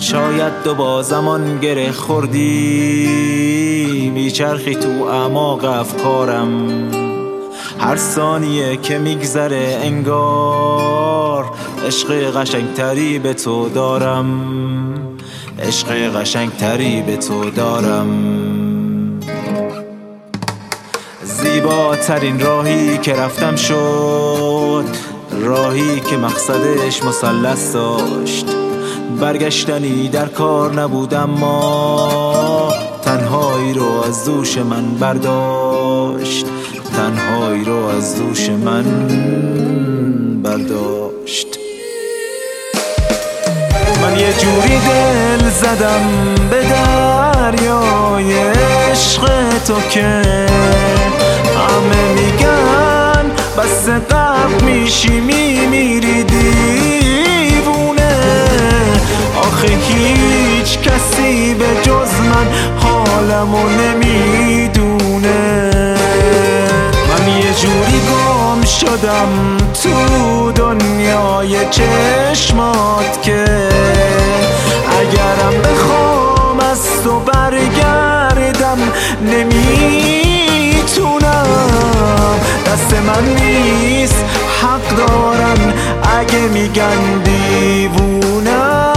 شاید دو با زمان گره خوردی، میچرخی تو اعماق افکارم. هر ثانیه که میگذره انگار عشق قشنگتری به تو دارم، عشق قشنگتری به تو دارم. زیباترین راهی که رفتم شد راهی که مقصدش مثلث داشت. برگشتنی در کار نبود اما تنهایی رو از دوش من برداشت، تنهایی رو از دوش من برداشت. من یه جوری دل زدم به دریای عشق تو که همه میگن بس غرق میشی میمیری دیوونه. آخه هیچ کسی به جز من حالمو نمیدونه. من یه جوری گم شدم تو دنیای چشمات که اگرم بخوام از تو برگردم نمیتونم. دست من نیست حق دارن اگه میگن دیوونم.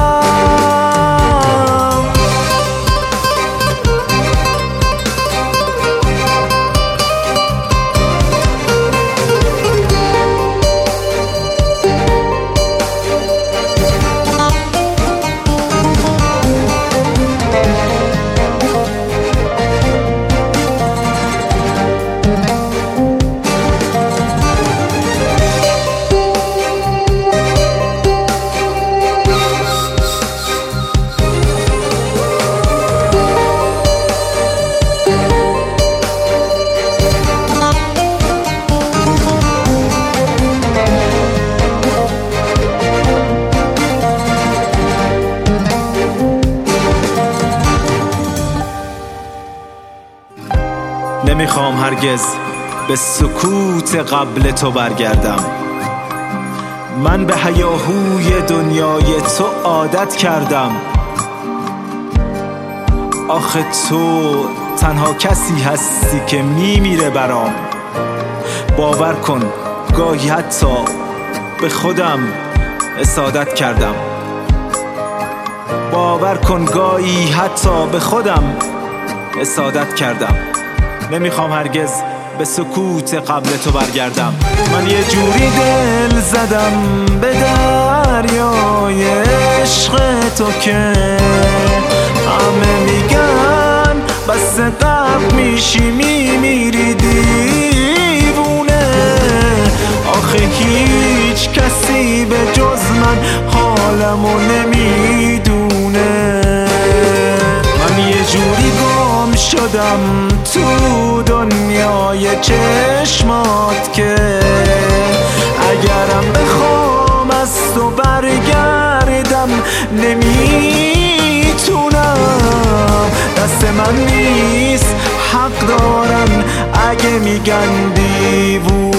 نمیخوام هرگز به سکوت قبل تو برگردم. من به هیاهوی دنیای تو عادت کردم. آخه تو تنها کسی هستی که میمیره برام. باور کن گاهی حتی به خودم حسادت کردم. باور کن گاهی حتی به خودم حسادت کردم. نمیخوام هرگز به سکوت قبل تو برگردم. من یه جوری دل زدم به دریای عشق تو که همه میگن بس غرق میشی میمیری دیوونه. آخه هیچ کسی به جز من حالمو نمیدونه. من یه جوری گم شدم تو دنیای چشمات که اگرم بخوام از تو برگردم نمیتونم. دست من نیست حق دارن اگه میگن دیوونه.